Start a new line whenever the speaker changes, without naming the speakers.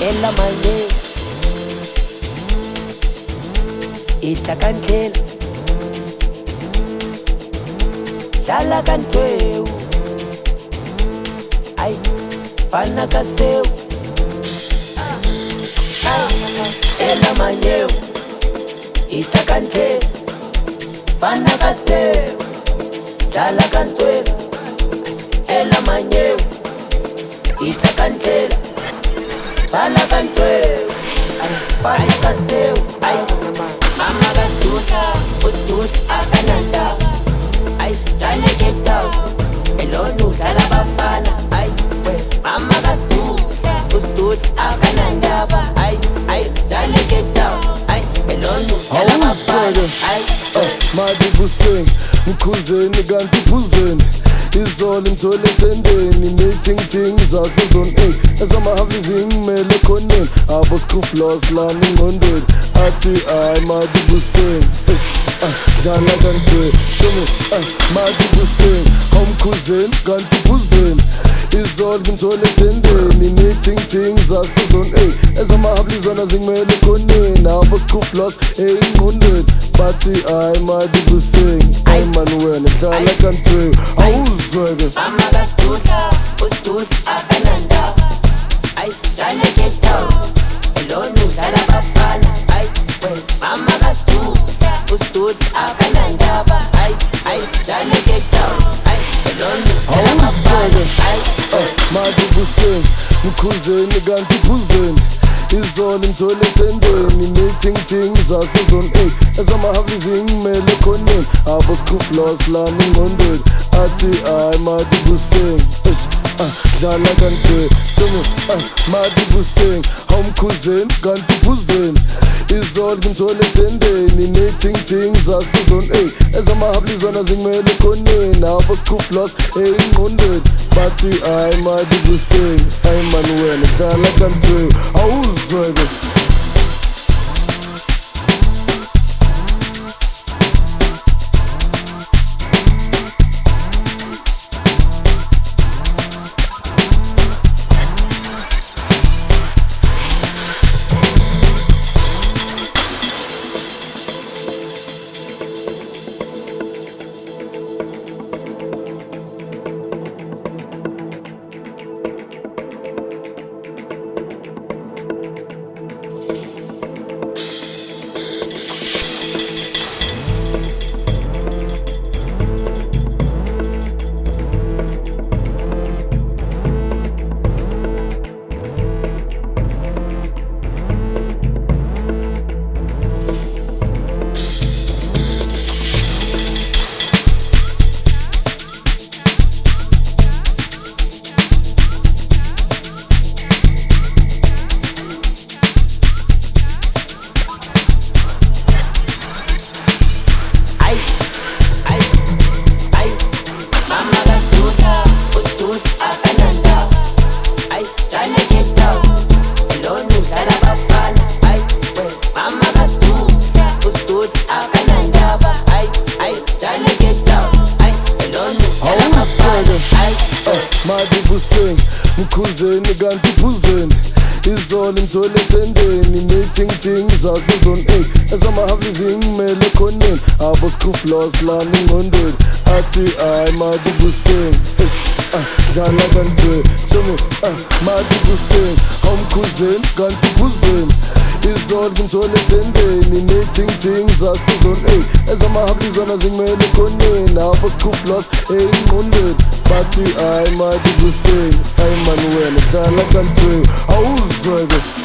ela manye itla ka ndlela dlala ka ntweu ai fana ka seo ela manye itla ka ndlela fana ka seo dlala ka ntweu ela manye itla ka ndlela dlala ka ntweu fana ka seo ai mama kasdusa usdusa akananda ai jale Cape Town elonu dlala bafana ai we mama kasdusa usdusa akananda ai jale Cape Town ai elonu dlala bafana ai
madi buseng mkhuzeni kanti phuzeni izolo ngithole sendeni meeting thing zasezone 8 ezamahavi zingimele khoneni abo screwfloss lami ngondweni athi ay madi buseng dlala kanti shomi madi buseng awumkhuzeni kanti phuzeni izolo ngithole sendeni meeting thing zasezone 8 ezamahavi zona zingimele khoneni abo screwfloss engqondweni bathi ay madi buseng ay man wena dlala kanti awuzweke
mama kasdusa usdusa akananda ai jale Cape Town elonu dlala bafana ai we mama kasdusa usdusa akananda ai jale Cape Town ai elonu dlala bafana ai
madi buseng mkhuzeni kanti phuzeni izolo ngithole sendeni meeting thing zasezone 8 ezamahavi zingimele khoneni abo screwfloss lami ngondweni athi ay madi buseng dlala kanti shomi madi buseng awumkhuzeni kanti phuzeni izolo ngithole sendeni meeting thing zasezone 8 ezamahavi zona zingimele khoneni abo screwfloss engqondweni bathi ay madi buseng ay man wena dlala kanti awuzweke madi buseng mkhuzeni kanti phuzeni izolo ngithole sendeni meeting thing zasezone 8 ezamahavi zingimele khoneni abo screwfloss lami ngondweni athi ay madi buseng dlala kanti shomi madi buseng awumkhuzeni kanti phuzeni izolo ngithole sendeni meeting thing zasezone 8 ezamahavi zona zingimele khoneni abo screwfloss engqondweni bathi ay madi buseng ay man wena dlala kanti awuzweke